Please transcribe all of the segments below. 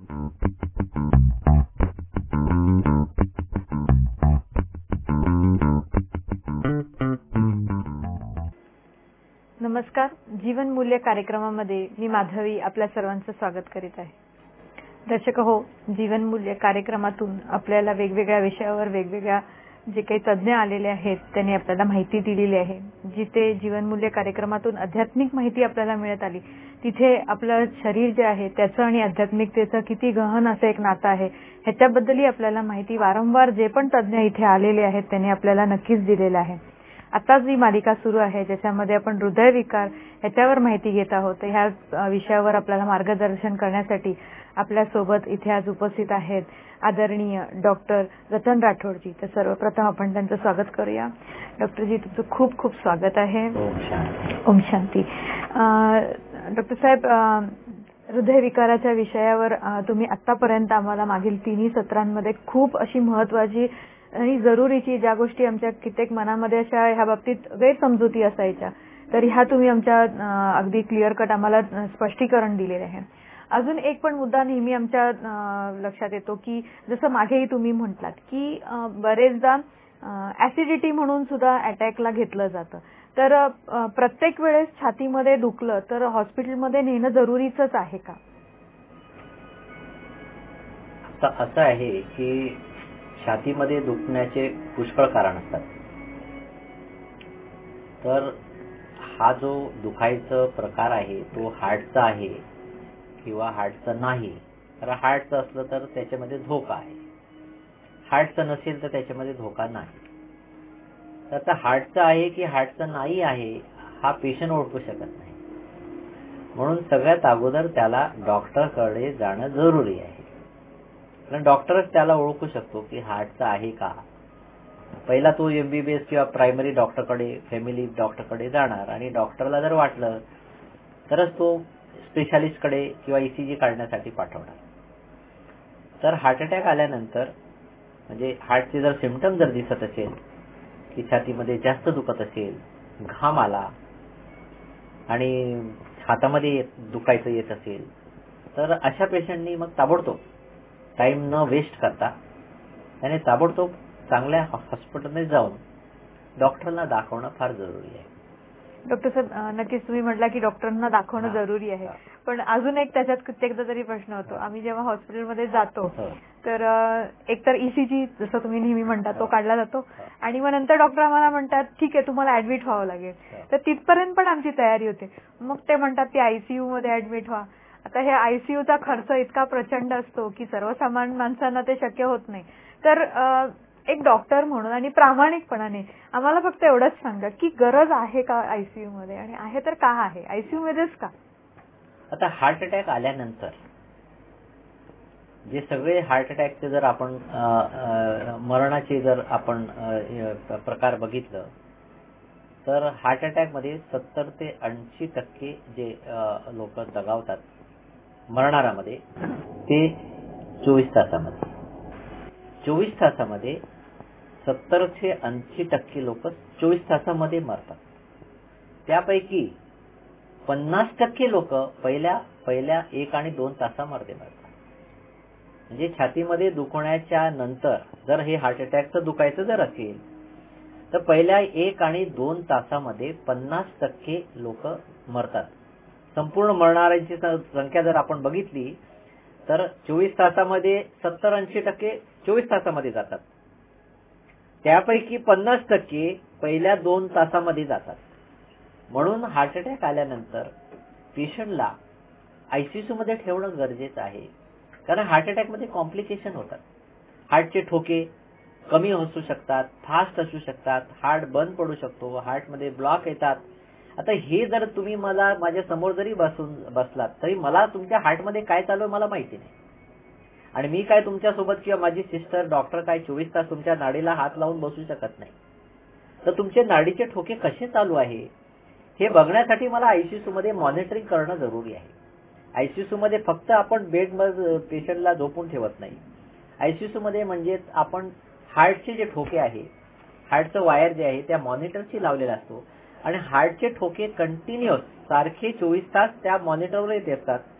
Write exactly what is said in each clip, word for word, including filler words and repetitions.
नमस्कार. जीवन मूल्य कार्यक्रमामध्ये मी माधवी आपल्या सर्वांचं स्वागत करीत आहे. दर्शक हो, जीवन मूल्य कार्यक्रमातून आपल्याला वेगवेगळ्या विषयावर वेगवेगळ्या जे काही तज्ञ आलेले आहेत त्यांनी आपल्याला माहिती दिलेली आहे. जिथे जीवन मूल्य कार्यक्रमातून आध्यात्मिक माहिती आपल्याला मिळत आली, तिथे आपलं शरीर जे आहे त्याचं आणि आध्यात्मिकतेचं किती गहन असं एक नातं आहे ह्याच्याबद्दलही आपल्याला माहिती वारंवार जे पण तज्ञ इथे आलेले आहेत त्यांनी आपल्याला नक्कीच दिलेलं आहे. आता जी मालिका सुरू आहे ज्याच्यामध्ये आपण हृदयविकार ह्याच्यावर माहिती घेत आहोत, ह्या विषयावर आपल्याला मार्गदर्शन करण्यासाठी आपल्या सोबत इथे आज उपस्थित आहेत आदरणीय डॉक्टर रतन राठोडजी. तर सर्वप्रथम आपण त्यांचं स्वागत करूया. डॉक्टरजी, तुमचं खूप खूप स्वागत आहे. ओम शांती. डॉक्टर साहेब, हृदयविकाराच्या विषयावर तुम्ही आतापर्यंत आम्हाला मागील तिन्ही सत्रांमध्ये खूप अशी महत्वाची आणि जरुरीची ज्या गोष्टी आमच्या कित्येक मनामध्ये अशा ह्या बाबतीत गैरसमजुती असायच्या, तर ह्या तुम्ही आमच्या अगदी क्लिअर कट आम्हाला स्पष्टीकरण दिलेले आहे. अजून एक पण मुद्दा नेहमी आमच्या लक्षात येतो की जसं मागेही तुम्ही म्हटलात की बरेचदा ऍसिडिटी म्हणून सुद्धा अटॅकला घेतलं जातं. तर प्रत्येक वेळेस छातीमध्ये दुखलं तर हॉस्पिटलमध्ये नेणं जरुरीचंच आहे का? असं आहे की छातीमध्ये दुखण्याचे पुष्कळ कारण असतात. तर हा जो दुखायचा प्रकार आहे तो हार्टचा आहे किंवा हार्टचा नाही. तर हार्टचा असलं तर त्याच्यामध्ये धोका आहे, हार्टचा नसेल तर त्याच्यामध्ये धोका नाही. तर आता हार्टचा आहे की हार्टचा नाही आहे हा पेशंट ओळखू शकत नाही. म्हणून सगळ्यात अगोदर त्याला डॉक्टरकडे जाणं जरुरी आहे. कारण डॉक्टरच त्याला ओळखू शकतो की हार्टचा आहे का. पहिला तो एमबीबीएस किंवा प्रायमरी डॉक्टरकडे, फॅमिली डॉक्टरकडे जाणार आणि डॉक्टरला जर वाटलं तरच तो स्पेशालिस्टकडे किंवा ईसीजी काढण्यासाठी पाठवणार. तर हार्ट अटॅक आल्यानंतर म्हणजे हार्टचे जर सिम्पटम जर दिसत असेल की छातीमध्ये जास्त दुखत असेल, घाम आला आणि हातामध्ये दुखायचं येत असेल, तर अशा पेशंटनी मग ताबडतोब टाइम न वेस्ट करता त्याने ताबडतोब चांगल्या हॉस्पिटलमध्ये जाऊन डॉक्टरला दाखवणं फार जरुरी आहे. डॉक्टर साहेब, नक्कीच तुम्ही म्हटला की डॉक्टरांना दाखवणं जरुरी आहे, पण अजून एक त्याच्यात कित्येकदा तरी प्रश्न होतो. आम्ही जेव्हा हॉस्पिटलमध्ये जातो तर एक तर ईसीजी जसं तुम्ही नेहमी म्हणता तो काढला जातो आणि मग नंतर डॉक्टर आम्हाला म्हणतात ठीक आहे तुम्हाला ऍडमिट व्हावं लागेल. तर तिथपर्यंत पण आमची तयारी होते. मग ते म्हणतात की आयसीयू मध्ये ऍडमिट व्हा. आता हे आयसीयूचा खर्च इतका प्रचंड असतो की सर्वसामान्य माणसांना ते शक्य होत नाही. तर एक डॉक्टर म्हणून आणि प्रामाणिकपणाने आम्हाला फक्त एवढंच सांगा की गरज आहे का आयसीयू मध्ये, आणि आहे तर का आहे, आयसीयू मध्येच का? आता हार्ट अटॅक आल्यानंतर जे सगळे हार्ट अटॅकचे जर आपण मरणाचे जर आपण प्रकार बघितलं तर हार्ट अटॅक मध्ये सत्तर ते ऐंशी टक्के जे लोक दगावतात मरणारामध्ये ते चोवीस तासामध्ये चोवीस तासामध्ये सत्तर ते ऐंशी टक्के लोक चोवीस तासामध्ये मरतात. त्यापैकी पन्नास टक्के लोक पहिल्या पहिल्या एक आणि दोन तासामध्ये मरतात. म्हणजे छातीमध्ये दुखण्याच्या नंतर जर हे हार्ट अटॅकचं दुखायचं जर असेल तर पहिल्या एक आणि दोन तासामध्ये पन्नास टक्के लोक मरतात. संपूर्ण मरणाऱ्यांची संख्या जर आपण बघितली तर चोवीस तासामध्ये सत्तर ऐंशी टक्के चोवीस तासामध्ये जातात. त्यापैकी पन्नास टक्के पहिल्या दोन तासामध्ये जातात. म्हणून हार्ट अटॅक आल्यानंतर पेशंटला आयसीयू मध्ये ठेवणं गरजेचं आहे. कारण हार्ट अटॅक मध्ये कॉम्प्लिकेशन होतात. हार्टचे ठोके कमी असू शकतात, फास्ट असू शकतात, हार्ट बंद पडू शकतो, हार्ट मध्ये ब्लॉक येतात. आता हे जर तुम्ही मला माझ्या समोर जरी बसून बसलात तरी मला तुमच्या हार्टमध्ये काय चालू आहे मला माहिती नाही, आणि मी काय तुमच्यासोबत किंवा माझी सिस्टर डॉक्टर काय चोवीस तास तुमच्या नाडीला हात लावून बसू शकत नाही. तर तुमचे नाडीचे ठोके कसे चालू आहे हे बघण्यासाठी मला आयसीयू मध्ये मॉनिटरिंग करणं जरुरी आहे. आयसीयू मध्ये फक्त आपण बेडमध्ये पेशंटला झोपून ठेवत नाही. आयसीयू मध्ये म्हणजे आपण हार्टचे जे ठोके आहे, हार्टचं वायर जे आहे त्या मॉनिटरशी लावलेला असतो आणि हार्टचे ठोके कंटिन्युअस सारखे चोवीस तास त्या मॉनिटरवर येत असतात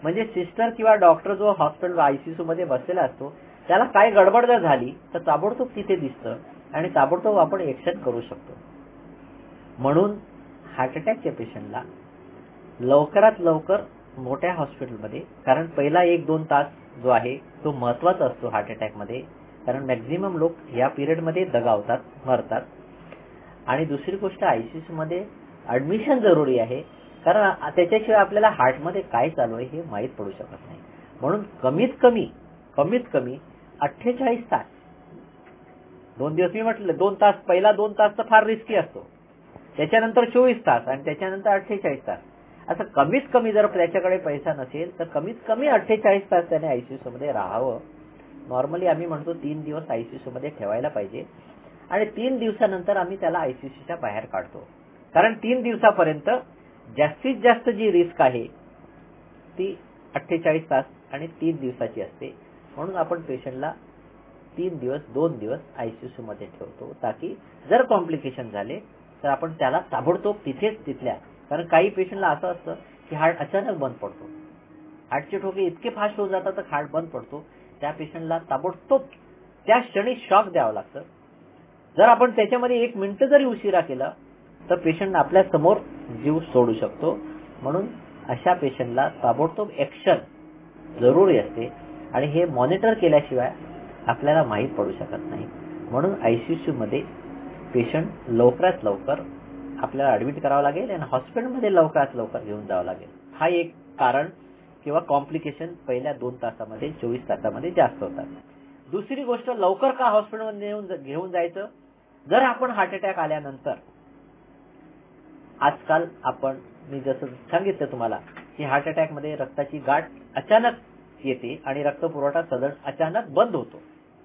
म्हणजे सिस्टर किंवा डॉक्टर जो हॉस्पिटल आयसीयू मध्ये बसलेला असतो त्याला काय गडबड जर झाली तर ताबडतोब तिथे दिसतं आणि ताबडतोब आपण ऍक्शन करू शकतो. म्हणून हार्ट अटॅकच्या पेशंटला लवकरात लवकर मोठ्या हॉस्पिटलमध्ये, कारण पहिला एक दोन तास जो आहे तो महत्वाचा असतो हार्ट अटॅक मध्ये, कारण मॅक्झिमम लोक या पिरियड मध्ये दगावतात, मरतात. आणि दुसरी गोष्ट आयसीयू मध्ये ऍडमिशन जरुरी आहे, कारण त्याच्याशिवाय आपल्याला हार्ट मध्ये काय चालू आहे हे माहीत पडू शकत नाही. म्हणून कमीत कमी कमीत कमी अठ्ठेचाळीस तास, दोन दिवस मी म्हटलं दोन तास, पहिला दोन तास तर फार रिस्की असतो, त्याच्यानंतर चोवीस तास आणि त्याच्यानंतर अठ्ठेचाळीस तास, असं कमीत कमी जर त्याच्याकडे पैसा नसेल तर कमीत कमी अठ्ठेचाळीस तास त्याने आयसीयू मध्ये राहावं. नॉर्मली आम्ही म्हणतो तीन दिवस आयसीयू मध्ये ठेवायला पाहिजे आणि तीन दिवसानंतर आम्ही त्याला आयसीयूच्या बाहेर काढतो, कारण तीन दिवसापर्यंत जास्तीत जास्त जी रिस्क आहे ती अठ्ठेचाळीस तास आणि तीन दिवसाची असते. म्हणून आपण पेशंटला तीन दिवस दोन दिवस आयसीयू मध्ये ठेवतो, ताकी जर कॉम्प्लिकेशन झाले तर आपण त्याला ताबडतोब तिथेच तिथल्या, कारण काही पेशंटला असं असतं की हार्ट अचानक बंद पडतो, हार्टचे ठोके इतके फास्ट होऊन जातात तर हार्ट बंद पडतो, त्या पेशंटला ताबडतोब त्या क्षणी शॉक द्यावं लागतं. जर आपण त्याच्यामध्ये एक मिनिट जरी उशिरा केला तर पेशंट आपल्या समोर जीव सोडू शकतो. म्हणून अशा पेशंटला ताबडतोब ऍक्शन जरुरी असते आणि हे मॉनिटर केल्याशिवाय आपल्याला माहीत पडू शकत नाही. म्हणून आयसीयू मध्ये पेशंट लवकरात लवकर आपल्याला ऍडमिट करावं लागेल आणि हॉस्पिटलमध्ये लवकरात लवकर घेऊन जावं लागेल. हा एक कारण किंवा कॉम्प्लिकेशन पहिल्या दोन तासामध्ये चोवीस तासामध्ये जास्त होतात. दुसरी गोष्ट, लवकर का हॉस्पिटलमध्ये घेऊन जायचं? जर आपण हार्ट अटॅक आल्यानंतर, आजकाल आपण मी जसं सांगितलं तुम्हाला की हार्ट अटॅक मध्ये रक्ताची गाठ अचानक येते आणि रक्तपुरवठा सदन अचानक बंद होतो.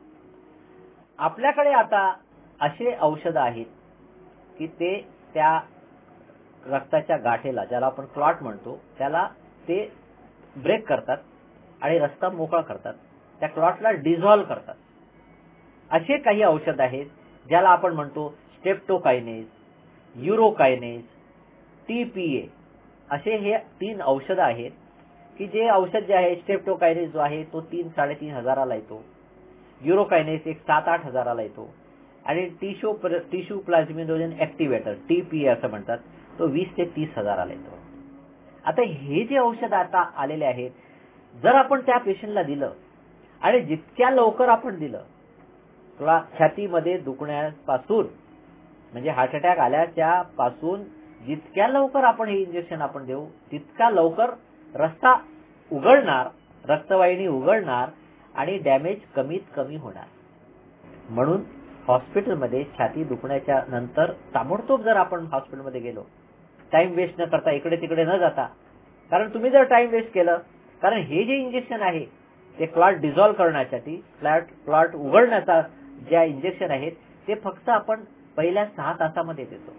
आपल्याकडे आता असे औषध आहेत की ते त्या रक्ताच्या गाठेला, ज्याला आपण क्लॉट म्हणतो, त्याला ते ब्रेक करतात आणि रस्ता मोकळा करतात, त्या क्लॉटला डिझॉल्व्ह करतात. असे काही औषध आहेत ज्याला आपण म्हणतो स्टेप्टोकायनेज, युरोकायनेज, टीपीए, असे हे तीन औषध आहेत की जे औषध जे आहे, स्टेप्टोकायनेज जो आहे तो तीन साडेतीन हजाराला येतो, युरोकायनेज एक सात आठ हजाराला येतो आणि tissue tissue plasminogen activator TPA असं म्हणतात, तो वीस ते तीस हजाराला येतो. आता हे जे औषध आता आलेले आहेत, जर आपण त्या पेशंटला दिलं आणि जितक्या लवकर आपण दिलं, तुला छातीमध्ये दुखण्यापासून म्हणजे हार्ट अटॅक आल्याच्या पासून जितक्या लवकर आपण हे इंजेक्शन आपण देऊ तितका लवकर रस्ता उघडणार, रक्तवाहिनी उघडणार आणि डॅमेज कमीत कमी होणार. म्हणून हॉस्पिटलमध्ये छाती दुखण्याच्या नंतर ताबडतोब जर आपण हॉस्पिटलमध्ये गेलो, टाइम वेस्ट न करता, इकडे तिकडे न जाता, कारण तुम्ही जर टाइम वेस्ट केलं, कारण हे जे इंजेक्शन आहे ते क्लॉट डिझॉल्व्ह करण्यासाठी, क्लॉट क्लॉट उघडण्याचा ज्या इंजेक्शन आहेत ते फक्त आपण पहिल्या सहा तासामध्ये देतो.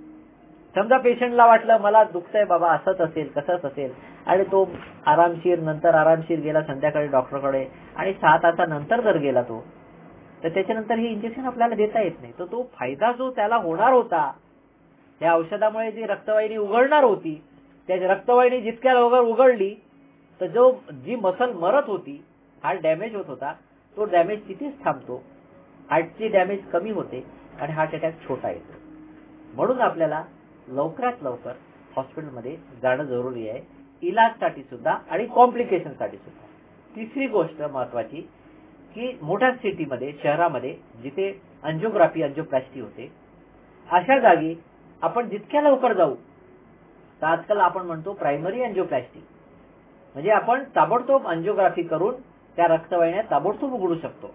समजा पेशंटला वाटलं मला दुखतंय बाबा, असंच असेल कसंच असेल, आणि तो आरामशीर नंतर आरामशीर गेला संध्याकाळी डॉक्टरकडे आणि सहा तासानंतर जर गेला तो, तर त्याच्यानंतर हे इंजेक्शन आपल्याला देता येत नाही. तर तो फायदा जो त्याला होणार होता त्या औषधामुळे, जी रक्तवाहिनी उघडणार होती, त्या रक्तवाहिनी जितक्या लवकर उघडली तर जो जी मसल मरत होती, हार्ट डॅमेज होत होता, तो डॅमेज तिथेच थांबतो, हार्टची डॅमेज कमी होते आणि हार्ट अटॅक छोटा येतो. म्हणून आपल्याला लवकरात लवकर हॉस्पिटलमध्ये जाणं जरुरी आहे, इलाजसाठी सुद्धा आणि कॉम्प्लिकेशन साठी सुद्धा. तिसरी गोष्ट महत्वाची की मोठ्या सिटीमध्ये, शहरामध्ये जिथे अँजिओग्राफी अँजिओप्लास्टी होते, अशा जागी आपण जितक्या लवकर जाऊ, तर आजकाल आपण म्हणतो प्रायमरी अँजिओप्लास्टी, म्हणजे आपण ताबडतोब अँजिओग्राफी करून त्या रक्तवाहिन्या ताबडतोब उघडू शकतो.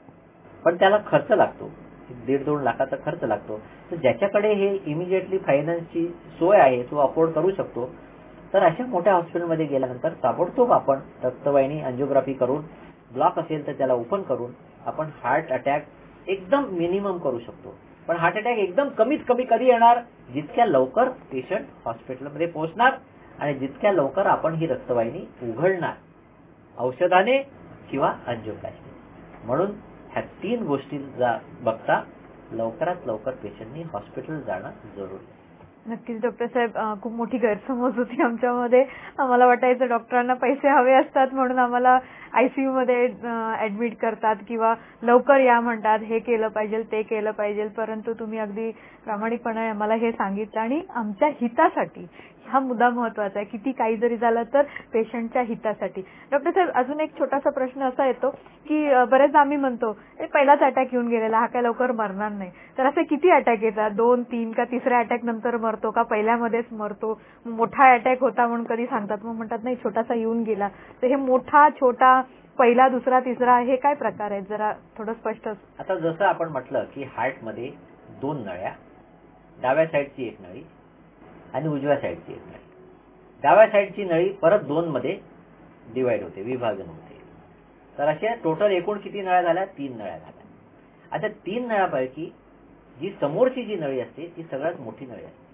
पण त्याला खर्च लागतो, दीड दोन लाखाचा खर्च लागतो. तर ज्याच्याकडे हे इमिजिएटली फायनान्सची सोय आहे, तो अफोर्ड करू शकतो, तर अशा मोठ्या हॉस्पिटलमध्ये गेल्यानंतर ताबडतोब आपण रक्तवाहिनी अँजिओग्राफी करून, ब्लॉक असेल तर त्याला ओपन करून आपण हार्ट अटॅक एकदम मिनिमम करू शकतो. पण हार्ट अटॅक एकदम कमीत कमी कधी येणार? जितक्या लवकर पेशंट हॉस्पिटलमध्ये पोहोचणार आणि जितक्या लवकर आपण ही रक्तवाहिनी उघडणार, औषधाने किंवा अँजिओप्लास्टी. म्हणून ह्या तीन गोष्टी बघता लवकरात लवकर पेशंटनी हॉस्पिटल जाणं जरुरी आहे. नक्कीच डॉक्टर साहेब, खूप मोठी गैरसमज होती आमच्यामध्ये. आम्हाला वाटायचं डॉक्टरांना पैसे हवे असतात म्हणून आम्हाला आयसीयू मध्ये ऍडमिट करतात किंवा लवकर या म्हणतात, हे केलं पाहिजे ते केलं पाहिजे. परंतु तुम्ही अगदी प्रामाणिकपणे आम्हाला हे सांगितलं आणि आमच्या हितासाठी, हा मुद्दा महत्वाचा आहे. किती काही जरी झालं तर पेशंटच्या हितासाठी. डॉक्टर साहेब, अजून एक छोटासा प्रश्न असा येतो की बरेचदा आम्ही म्हणतो पहिलाच अटॅक येऊन गेलेला, हा काय लवकर मरणार नाही. तर असे किती अटॅक येतात? दोन तीन का तिसऱ्या अटॅक नंतर मरतो का पहिल्यामध्येच मरतो? मोठा अटॅक होता म्हणून कधी सांगतात, मग म्हणतात नाही छोटासा येऊन गेला. तर हे मोठा छोटा पहिला दुसरा तिसरा हे काय प्रकार आहेत, जरा थोडं स्पष्ट. आता जसं आपण म्हटलं की हार्ट मध्ये दोन नळ्या, डाव्या साईडची एक नळी आणि उजव्या साईडची एक नळी. डाव्या साईडची नळी परत दोन मध्ये डिवाइड होते, विभाजन होते. तर अशा टोटल एकूण किती नळ्या झाल्या? तीन नळ्या झाल्या. आता तीन नळ्यापैकी जी समोरची जी नळी असते ती सगळ्यात मोठी नळी असते.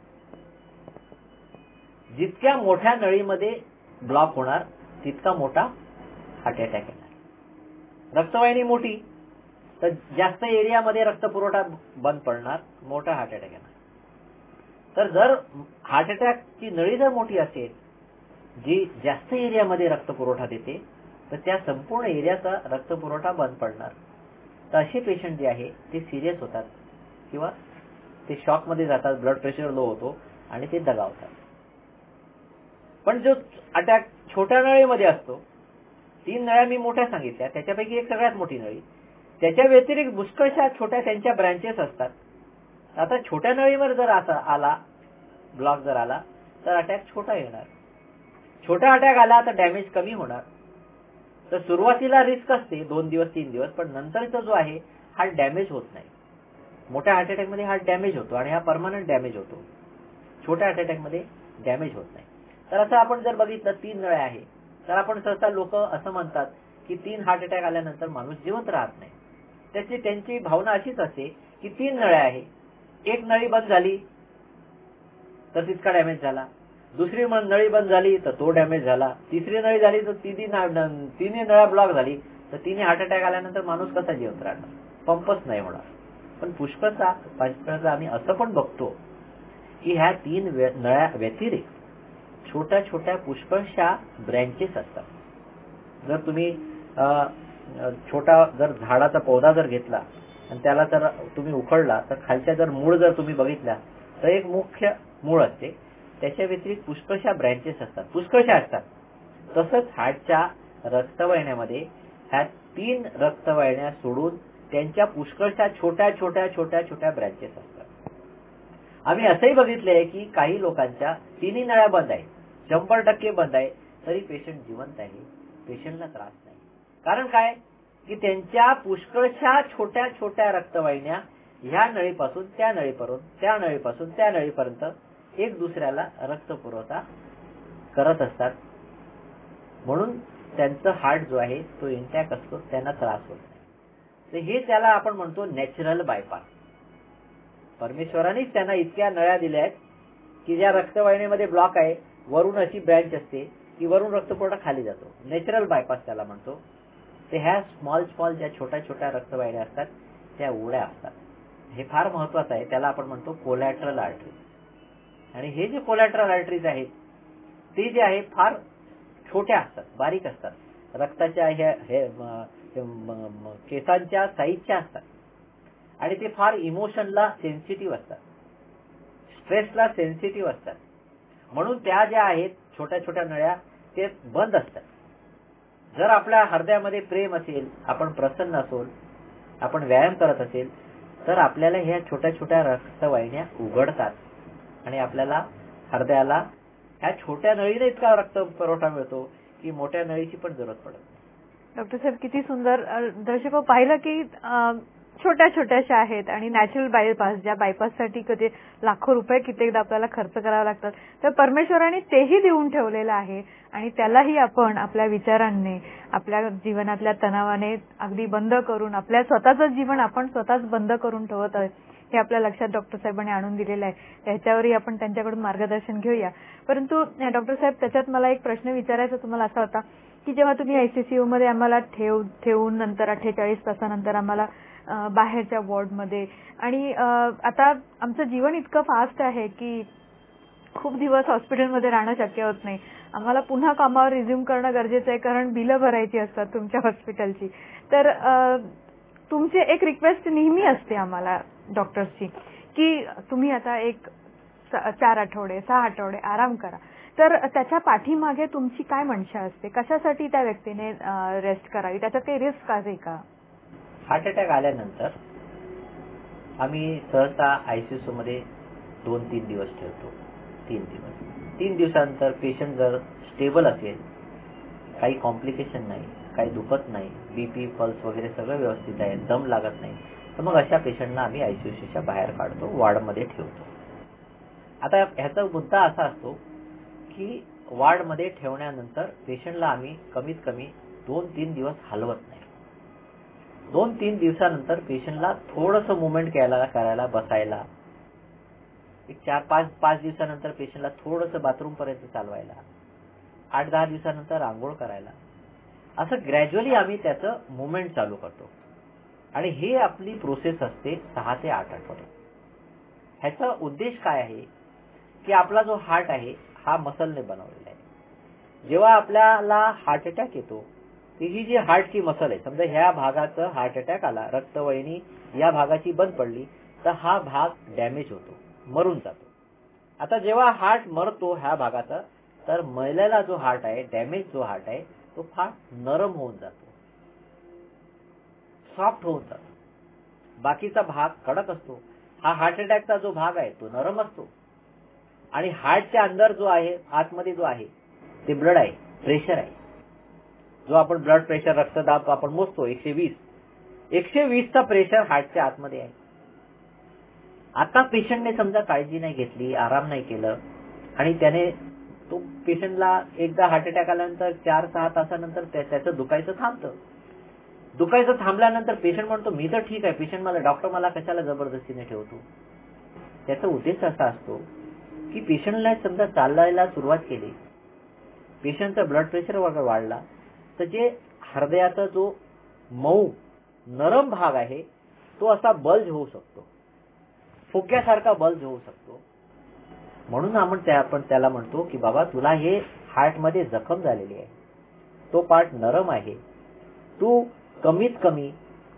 जितक्या मोठ्या नळीमध्ये ब्लॉक होणार तितका मोठा हार्ट अटॅक येणार. रक्तवाहिनी मोठी तर जास्त एरियामध्ये रक्तपुरवठा बंद पडणार, मोठा हार्ट अटॅक येणार. तर जर हार्ट अटॅकची नळी जर मोठी असेल जी जास्त एरियामध्ये रक्तपुरवठा देते तर त्या संपूर्ण एरियाचा रक्तपुरवठा बंद पडणार. तर असे पेशंट जे आहे ते सिरियस होतात किंवा ते शॉक मध्ये जातात, ब्लड प्रेशर लो होतो आणि ते दगावतात. पण जो अटॅक छोट्या नळीमध्ये असतो, तीन नळ्या मी मोठ्या सांगितल्या, त्याच्यापैकी एक सगळ्यात मोठी नळी, त्याच्या व्यतिरिक्त पुष्कळशा छोट्या त्यांच्या ब्रँचेस असतात. आता छोट्या नळीवर जर असा आला ब्लॉक जर आला तर अटॅक छोटा येणार. छोटा अटॅक आला तर डॅमेज कमी होणार. तर सुरुवातीला रिस्क असते दोन दिवस तीन दिवस, पण नंतरचा जो आहे हार्ट डॅमेज होत नाही. मोठ्या हार्ट अटॅक मध्ये हार्ट डॅमेज होतो आणि हा परमनंट डॅमेज होतो. छोट्या हार्ट अटॅक मध्ये डॅमेज होत नाही. तर असं आपण जर बघितलं तीन नळ्या आहे तर आपण सहसा लोक असं म्हणतात की तीन हार्ट अटॅक आल्यानंतर माणूस जिवंत राहत नाही. त्याची त्यांची भावना अशीच असते की तीन नळ्या आहे, एक नळी बंद झाली तर तितका डॅमेज झाला, दुसरी नळी बंद झाली तर तो डॅमेज झाला, तिसरी नळी झाली तर तिन्ही तिन्ही नळ्या ब्लॉक झाली तर तिन्ही हार्ट अटॅक आल्यानंतर माणूस कसा जिवंत राहणार? पंपच नाही होणार. पण पुष्कळचा पुष्कळचा आम्ही असं पण बघतो की ह्या तीन नळ्या व्यतिरिक्त छोट्या छोट्या पुष्कळशा ब्रँचेस असतात. जर तुम्ही छोटा जर झाडाचा पौधा जर घेतला आणि त्याला जर तुम्ही उखडला तर खालच्या जर मूळ जर तुम्ही बघितला तर एक मुख्य मूळ असते, त्याच्या व्यतिरिक्त पुष्कळशा ब्रँचेस असतात, पुष्कळशा असतात. तसंच हार्टच्या रक्तवाहिन्यामध्ये ह्या तीन रक्तवाहिन्या सोडून त्यांच्या पुष्कळशा छोट्या छोट्या छोट्या छोट्या ब्रँचेस असतात. आम्ही असंही बघितलंय की काही लोकांच्या तिन्ही नळ्या बंद आहे, शंभर टक्के बंद आहे, तरी पेशंट जिवंत आहे, पेशंटला त्रास नाही. कारण काय की त्यांच्या पुष्कळशा छोट्या छोट्या रक्तवाहिन्या ह्या नळीपासून त्या नळीपर्यंत, त्या नळीपासून त्या नळीपर्यंत एक दुसऱ्याला रक्त पुरवठा करत असतात. म्हणून त्यांचं हार्ट जो आहे तो इंटॅक्ट असतो, त्यांना त्रास होत नाही. तर हे त्याला आपण म्हणतो नॅचरल बायपास. परमेश्वरानेच त्यांना इतक्या नळ्या दिल्या आहेत की ज्या रक्तवाहिनीमध्ये ब्लॉक आहे वरून अशी ब्रँच असते की वरून रक्तपुरवठा खाली जातो, नॅचरल बायपास त्याला म्हणतो. ते ह्या स्मॉल स्मॉल ज्या छोट्या छोट्या रक्तवाहिन्या असतात त्या उघड्या असतात. हे फार महत्वाचं आहे, त्याला आपण म्हणतो कोलॅटरल आर्टरी. आणि हे जे कोलॅटरल आर्टरीज आहेत ते जे आहे फार छोट्या असतात, बारीक असतात, रक्ताच्या ह्या केसांच्या साईजच्या असतात आणि ते फार इमोशनला सेन्सिटिव्ह असतात, स्ट्रेसला सेन्सिटिव्ह असतात. म्हणून त्या ज्या आहेत छोट्या छोट्या नळ्या ते बंद असतात. जर आपल्या हृदयामध्ये प्रेम असेल, आपण प्रसन्न असोल, आपण व्यायाम करत असेल तर आपल्याला ह्या छोट्या छोट्या रक्तवाहिन्या उघडतात आणि आपल्याला हृदयाला ह्या छोट्या नळीने इतका रक्त पुरवठा मिळतो की मोठ्या नळीची पण जरूरत पडत नाही. डॉक्टर साहेब किती सुंदर. दर्शक पाहिलं की छोट्या छोट्याशा आहेत आणि नॅचरल बायपास, ज्या बायपाससाठी कधी लाखो रुपये कित्येकदा आपल्याला खर्च करावे लागतात, तर परमेश्वराने तेही देऊन ठेवलेलं आहे आणि त्यालाही आपण आपल्या विचारांनी, आपल्या जीवनातल्या तणावाने अगदी बंद करून, आपल्या स्वतःचं जीवन आपण स्वतःच बंद करून ठेवत आहोत हे आपल्या लक्षात डॉक्टर साहेबांनी आणून दिलेलं आहे. त्याच्यावरही आपण त्यांच्याकडून मार्गदर्शन घेऊया. परंतु डॉक्टर साहेब त्याच्यात मला एक प्रश्न विचारायचा तुम्हाला असा होता की जेव्हा तुम्ही आयसीसीयू मध्ये आम्हाला ठेव ठेवून नंतर अठ्ठेचाळीस तासानंतर आम्हाला बाहेरच्या वॉर्डमध्ये, आणि आता आमचं जीवन इतकं फास्ट आहे की खूप दिवस हॉस्पिटलमध्ये राहणं शक्य होत नाही, आम्हाला पुन्हा कामावर रिझ्यूम करणं गरजेचं आहे कारण बिलं भरायची असतात तुमच्या हॉस्पिटलची. तर तुमची एक रिक्वेस्ट नेहमी असते आम्हाला डॉक्टर्सची की तुम्ही आता एक चार आठवडे सहा आठवडे आराम करा. तर त्याच्या पाठीमागे तुमची काय मनशा असते, कशासाठी त्या व्यक्तीने रेस्ट करावी, त्याच्यात काही रिस्क आहे का? हार्ट अटॅक आल्यानंतर आम्ही सहसा आयसीयू मध्ये दोन तीन दिवस ठेवतो. तीन दिवस तीन दिवसानंतर पेशंट जर स्टेबल असेल, काही कॉम्प्लिकेशन नाही, काही दुखत नाही, बीपी पल्स वगैरे सगळं व्यवस्थित आहे, दम लागत नाही, तर मग अशा पेशंटना आम्ही आयसीयूच्या बाहेर काढतो, वॉर्डमध्ये ठेवतो. आता ह्याचा मुद्दा असा असतो की वॉर्डमध्ये ठेवण्यानंतर पेशंटला आम्ही कमीत कमी दोन तीन दिवस हलवत नाही. दोन तीन दिवसानंतर पेशंटला थोडंसं मुवमेंट करायला करायला बसायला, एक चार पाच पाच दिवसानंतर पेशंटला थोडंसं बाथरूम पर्यंत चालवायला, आठ दहा दिवसानंतर आंघोळ करायला, असं ग्रॅज्युअली आम्ही त्याचं मुवमेंट चालू करतो. आणि हे आपली प्रोसेस असते सहा ते आठ आठवडे. ह्याचा उद्देश काय आहे की आपला जो हार्ट आहे हा मसलने बनवलेला आहे. जेव्हा आपल्याला हार्ट अटॅक येतो, ही जी हार्टची मसल आहे, समजा ह्या भागाचं हार्ट अटॅक आला, रक्तवाहिनी या भागाची बंद पडली, तर हा भाग डॅमेज होतो, मरून जातो. आता जेव्हा हार्ट मरतो ह्या भागाचा, तर मरलेला जो हार्ट आहे, डॅमेज जो हार्ट आहे, तो फार नरम होऊन जातो, सॉफ्ट होऊन जातो. बाकीचा भाग कडक असतो. हा हार्ट अटॅकचा जो भाग आहे तो नरम असतो. आणि हार्टच्या अंदर जो आहे, आतमध्ये जो आहे ते ब्लड आहे, प्रेशर आहे, जो आपण ब्लड प्रेशर रक्तदाब आपण मोजतो एकशे वीस एकशे वीस चा प्रेशर हार्टच्या आतमध्ये आहे. आता पेशंटने समजा काळजी नाही घेतली, आराम नाही केलं, आणि त्याने तो पेशंटला एकदा हार्ट अटॅक आल्यानंतर चार सहा तासानंतर त्याचं दुखायचं थांबतं. दुखायचं थांबल्यानंतर पेशंट म्हणतो मी तर ठीक आहे, पेशंट मला डॉक्टर मला कशाला जबरदस्तीने ठेवतो. त्याचा उद्देश असा असतो की पेशंटला समजा चालायला सुरुवात केली, पेशंटचा ब्लड प्रेशर वगैरे वाढला, तर जे हृदयाचा जो मऊ नरम भाग आहे तो असा बल्ज होऊ शकतो, फुग्यासारखा बल्ज होऊ शकतो. म्हणून आपण त्या आपण त्याला म्हणतो की बाबा तुला हे हार्टमध्ये जखम झालेली आहे, तो पार्ट नरम आहे, तू कमीत कमी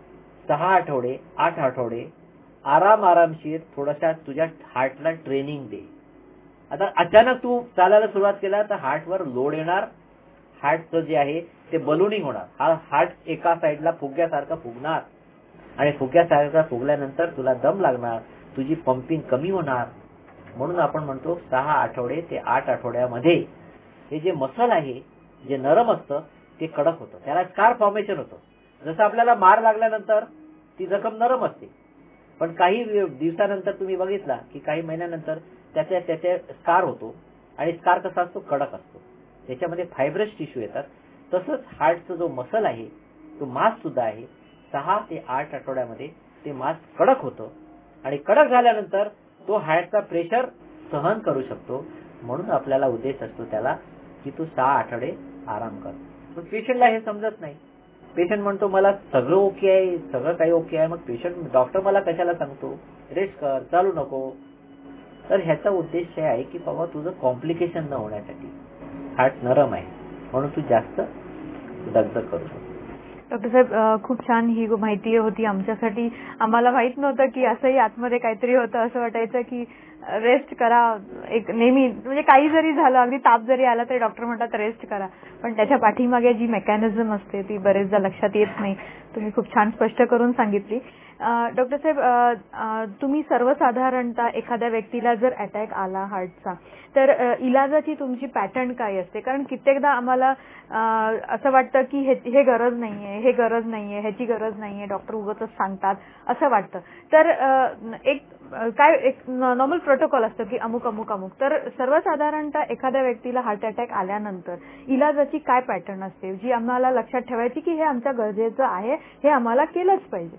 सहा आठवडे आठ आठवडे आराम आरामशीर थोडासा तुझ्या हार्टला ट्रेनिंग दे. आता अचानक तू चालायला सुरुवात केला तर हार्टवर लोड येणार, हार्टचं जे आहे ते बलूनिंग होणार, हा हार्ट एका साईडला फुग्यासारखा फुगणार, आणि फुग्यासारखा फुगल्यानंतर तुला दम लागणार, तुझी पंपिंग कमी होणार. म्हणून आपण म्हणतो सहा आठवडे ते आठ आठवड्यामध्ये हे जे मसल आहे, जे नरम असतं ते कडक होतं, त्याला स्कार फॉर्मेशन होतं. जसं आपल्याला मार लागल्यानंतर ती जखम नरम असते, पण काही दिवसानंतर तुम्ही बघितला की काही महिन्यानंतर त्याच्या त्याचे स्कार होतो, आणि स्कार कसा असतो, कडक असतो, त्याच्यामध्ये फायब्रस टिश्यू येतात. तसंच हार्टचा जो मसल आहे तो मांस सुद्धा आहे, सहा ते आठ आठवड्यामध्ये ते मांस कडक होतं, आणि कडक झाल्यानंतर तो हार्टचा प्रेशर सहन करू शकतो. म्हणून आपल्याला उद्देश असतो त्याला की तू सहा आठवडे आराम कर. पण पेशंटला हे समजत नाही. पेशंट म्हणतो मला सगळं ओके आहे, सगळं काही ओके आहे, मग पेशंट डॉक्टर मला कशाला सांगतो रेस्ट कर, चालू नको. तर ह्याचा उद्देश आहे की बाबा तुझं कॉम्प्लिकेशन न होण्यासाठी. हार्ट नरम आहे म्हणून तू जास्त दगदग करू शकतो. डॉक्टर साहेब, खूप छान ही माहिती होती आमच्यासाठी. आम्हाला माहित नव्हतं की असंही आतमध्ये काहीतरी होतं. असं वाटायचं की रेस्ट करा, एक नेहमी म्हणजे काही जरी झालं, अगदी ताप जरी आला तरी डॉक्टर म्हणतात रेस्ट करा, पण त्याच्या पाठीमागे जी मेकॅनिझम असते ती बरेचदा लक्षात येत नाही. तुम्ही खूप छान स्पष्ट करून सांगितली. डॉक्टर साहेब, तुम्ही सर्वसाधारणतः एखाद्या व्यक्तीला जर अटॅक आला हार्टचा, तर इलाजाची तुमची पॅटर्न काय असते? कारण कित्येकदा आम्हाला असं वाटतं की हे गरज नाहीये, हे गरज नाहीये, ह्याची गरज नाहीये, डॉक्टर उगाचच सांगतात असं वाटतं. तर एक काय एक नॉर्मल प्रोटोकॉल असतं की अमुक अमुक अमुक. तर सर्वसाधारणतः एखाद्या व्यक्तीला हार्ट अटॅक आल्यानंतर इलाजाची काय पॅटर्न असते जी आम्हाला लक्षात ठेवायची की हे आमच्या गरजेचं आहे, हे आम्हाला केलंच पाहिजे?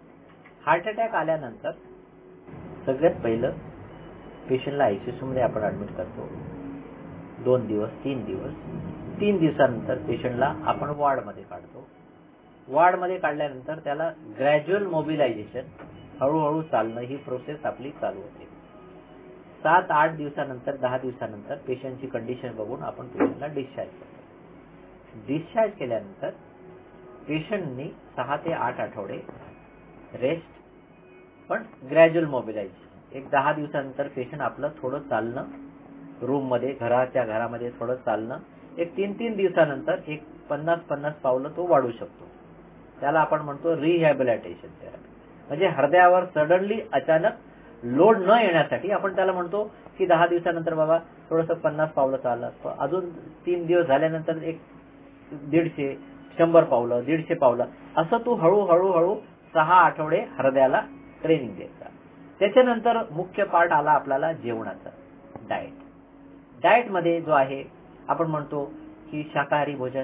हार्ट अटॅक आल्यानंतर सगळ्यात पहिलं पेशंटला आयसीयू मध्ये आपण ऍडमिट करतो. दोन दिवस तीन दिवस तीन दिवसानंतर पेशंटला आपण वॉर्डमध्ये काढतो. वॉर्डमध्ये काढल्यानंतर त्याला ग्रॅज्युअल मोबिलायझेशन, हळूहळू चालणं, ही प्रोसेस आपली चालू होते. सात आठ दिवसानंतर दहा दिवसानंतर पेशंटची कंडिशन बघून आपण पेशंटला डिस्चार्ज करतो. डिस्चार्ज केल्यानंतर पेशंटनी सहा ते आठ आठवडे रेस्ट, पण ग्रॅज्युअल मोबिलायझेशन. एक दहा दिवसानंतर पेशंट आपलं थोडं चालणं, रूम मध्ये घराच्या घरामध्ये थोडं चालणं, एक तीन तीन दिवसानंतर एक पन्नास पन्नास पावलं तो वाढू शकतो. त्याला आपण म्हणतो रिहॅबिलिटेशन थेरपी. म्हणजे हृदयावर सडनली अचानक लोड न येण्यासाठी आपण त्याला म्हणतो की दहा दिवसानंतर बाबा थोडंसं पन्नास पावलं चाललं, अजून तीन दिवस झाल्यानंतर एक दीडशे, शंभर पावलं, दीडशे पावलं, असं तू हळूहळू हळू सहा आठवडे हृदयाला ट्रेनिंग द्यायचा. त्याच्यानंतर मुख्य पार्ट आला आपल्याला जेवणाचा, डाएट. डाएट मध्ये जो आहे आपण म्हणतो की शाकाहारी भोजन,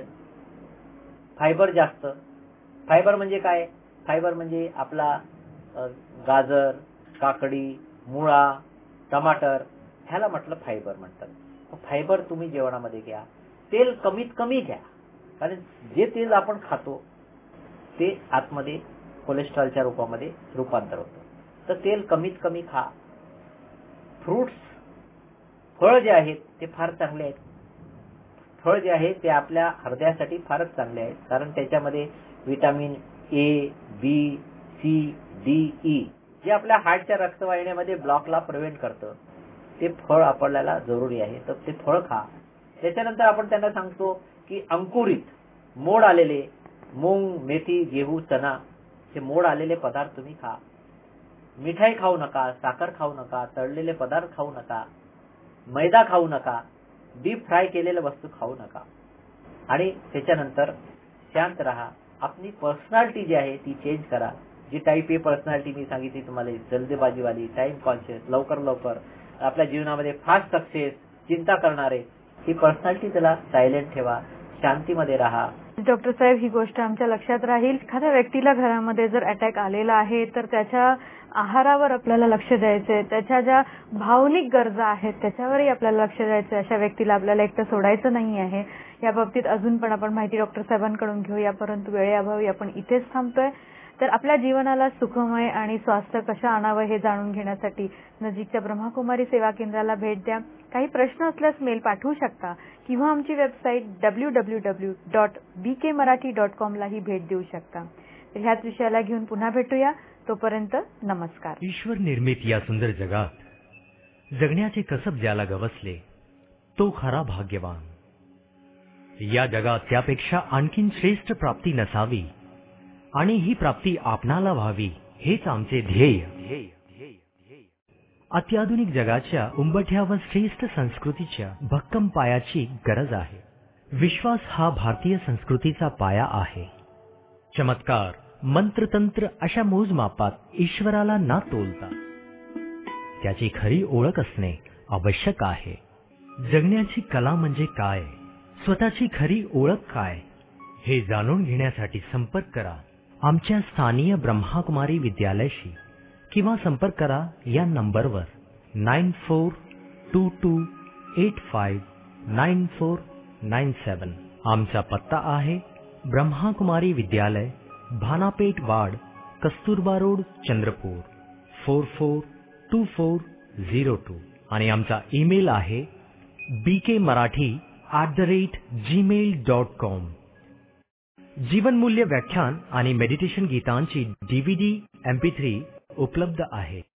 फायबर जास्त. फायबर म्हणजे काय? फायबर म्हणजे आपला गाजर, काकडी, मुळा, टमाटर, ह्याला म्हटलं फायबर म्हणतात. फायबर तुम्ही जेवणामध्ये घ्या. तेल कमीत कमी घ्या, कारण जे तेल आपण खातो ते आतमध्ये कोलेस्ट्रॉलच्या रूपामध्ये रूपांतर होतं. तर तेल कमीत कमी खा. फ्रुट्स, फळ जे आहेत ते फार चांगले आहेत. फळ जे आहे ते आपल्या हृदयासाठी फारच चांगले आहेत, कारण त्याच्यामध्ये vitamin A, B, C, D, E जे आपल्या हार्टच्या रक्तवाहिन्यामध्ये ब्लॉकला प्रिव्हेंट करतं, ते फळ आपल्याला जरुरी आहे. तर ते फळ खा. त्याच्यानंतर आपण त्यांना सांगतो की अंकुरित, मोड आलेले मूग, मेथी, गेहू, चना हे मोड आलेले पदार्थ तुम्ही खा. मिठाई खाऊ नका, साखर खाऊ नका, तळलेले पदार्थ खाऊ नका, मैदा खाऊ नका, डीप फ्राय केलेल्या वस्तू खाऊ नका. आणि त्याच्यानंतर शांत राहा. आपली पर्सनॅलिटी जी आहे ती चेंज करा. जी टाईप ए पर्सनॅलिटी मी सांगितली तुम्हाला, जल्दबाजीवाली, टाइम कॉन्शियस, लवकर लवकर आपल्या जीवनामध्ये फास्ट सक्सेस, चिंता करणारे, ही पर्सनॅलिटी त्याला सायलेंट ठेवा, शांतीमध्ये राहा. डॉक्टर साहेब, ही गोष्ट आमच्या लक्षात राहील. एखाद्या व्यक्तीला घरामध्ये जर अटॅक आलेला आहे तर त्याच्या आहारावर आपल्याला लक्ष द्यायचंय, त्याच्या ज्या भावनिक गरजा आहेत त्याच्यावरही आपल्याला लक्ष द्यायचंय. अशा व्यक्तीला आपल्याला एकटं सोडायचं नाही आहे. या बाबतीत अजून पण आपण माहिती डॉक्टर साहेबांकडून घेऊया, परंतु वेळेअभावी आपण इथेच थांबतोय. तर आपल्या जीवनाला सुखमय आणि स्वास्थ्य कसं आणावं हे जाणून घेण्यासाठी नजीकच्या ब्रह्माकुमारी सेवा केंद्राला भेट द्या. काही प्रश्न असल्यास मेल पाठवू शकता किंवा आमची website W W W dot B K Marathi dot com लाही भेट देऊ शकता. तर ह्याच विषयाला घेऊन पुन्हा भेटूया. तोपर्यंत नमस्कार. ईश्वर निर्मित या सुंदर जगात जगण्याचे कसब ज्याला गवसले तो खरा भाग्यवान. या जगात त्यापेक्षा आणखीन श्रेष्ठ प्राप्ती नसावी आणि ही प्राप्ती आपणाला व्हावी हेच आमचे ध्येय. अत्याधुनिक जगाच्या उंबठ्या व श्रेष्ठ संस्कृतीच्या भक्कम पायाची गरज आहे. विश्वास हा भारतीय संस्कृतीचा पाया आहे. चमत्कार, मंत्रतंत्र अशा मोजमापात ईश्वराला ना तोलता त्याची खरी ओळख असणे आवश्यक आहे. जगण्याची कला म्हणजे काय, स्वतःची खरी ओळख काय, हे जाणून घेण्यासाठी संपर्क करा आमच्या स्थानीय ब्रह्माकुमारी विद्यालयाशी किंवा संपर्क करा या नंबरवर nine four two two eight five nine four nine seven. आमचा पत्ता आहे Brahmakumari Vidyalaya, Bhanapeth ward, Kasturba road, Chandrapur four four two four zero two. आणि आमचा ईमेल आहे B K Marathi at the rate Gmail dot com. जीवनमूल्य व्याख्यान आणि मेडिटेशन गीतांची डीव्हीडी एम पी थ्री उपलब्ध आहे.